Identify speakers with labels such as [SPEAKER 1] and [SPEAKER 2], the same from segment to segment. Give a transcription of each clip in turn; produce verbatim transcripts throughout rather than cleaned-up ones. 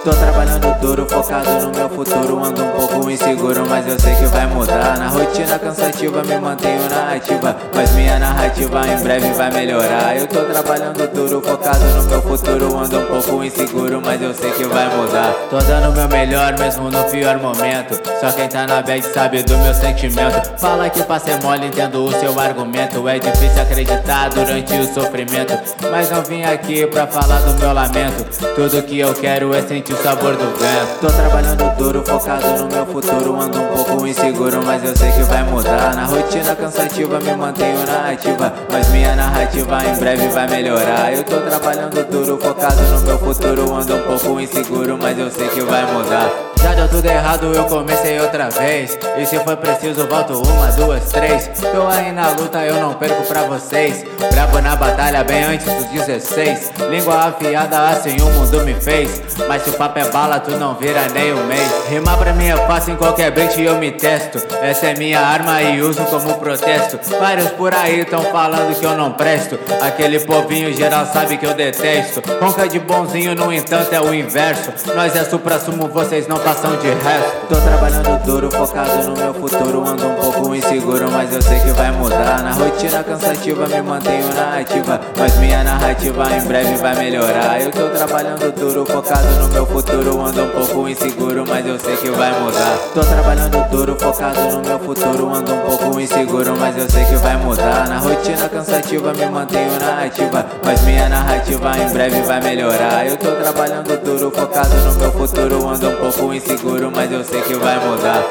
[SPEAKER 1] Tô trabalhando duro, focado no meu futuro. Ando um pouco inseguro, mas eu sei que vai mudar. Na rotina cansativa me mantenho na ativa, mas minha narrativa em breve vai melhorar. Eu tô trabalhando duro, focado no meu futuro. Ando um pouco inseguro, mas eu sei que vai mudar. Tô dando o meu melhor, mesmo no pior momento. Só quem tá na bad sabe do meu sentimento. Fala que pra ser mole, entendo o seu argumento. É difícil acreditar durante o sofrimento, mas não vim aqui pra falar do meu lamento. Tudo que eu quero é sentir o sabor do vento. Tô trabalhando duro, focado no meu futuro. Ando um pouco inseguro, mas eu sei que vai mudar. Na rotina cansativa me mantenho na ativa, mas minha narrativa em breve vai melhorar. Eu tô trabalhando duro, focado no meu futuro. Ando um pouco inseguro, mas eu sei que vai mudar. Já deu tudo errado, eu comecei outra vez. E se for preciso, volto uma, duas, três. Tô aí na luta, eu não perco pra vocês. Brabo na batalha bem antes dos dezesseis. Língua afiada, assim o mundo me fez. Mas se o papo é bala, tu não vira nem um mês. Rimar pra mim é fácil, em qualquer beat eu me testo. Essa é minha arma e uso como protesto. Vários por aí tão falando que eu não presto. Aquele povinho geral sabe que eu detesto. Ronca de bonzinho, no entanto é o inverso. Nós é supra-sumo, vocês não passam de resto. Tô trabalhando duro, focado no meu futuro. Ando um pouco inseguro, mas eu sei que vai mudar. Na rotina cansativa me mantenho na ativa, mas minha narrativa em breve vai melhorar. Eu tô trabalhando duro, focado no meu futuro. Ando um pouco inseguro, mas eu sei que vai mudar. Tô trabalhando duro, focado no meu futuro. Ando um pouco inseguro, mas eu sei que vai mudar. Na rotina cansativa me mantenho na ativa, mas minha narrativa em breve vai melhorar. Eu tô trabalhando duro, focado no meu futuro. Ando um pouco inseguro, mas eu sei que vai mudar.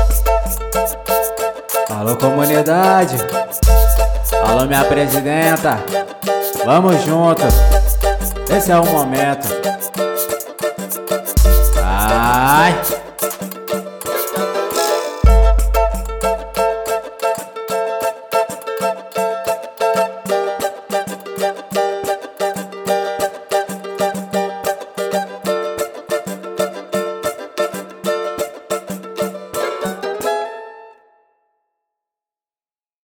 [SPEAKER 1] Alô comunidade, alô minha presidenta, vamos junto, esse é o momento. Ai.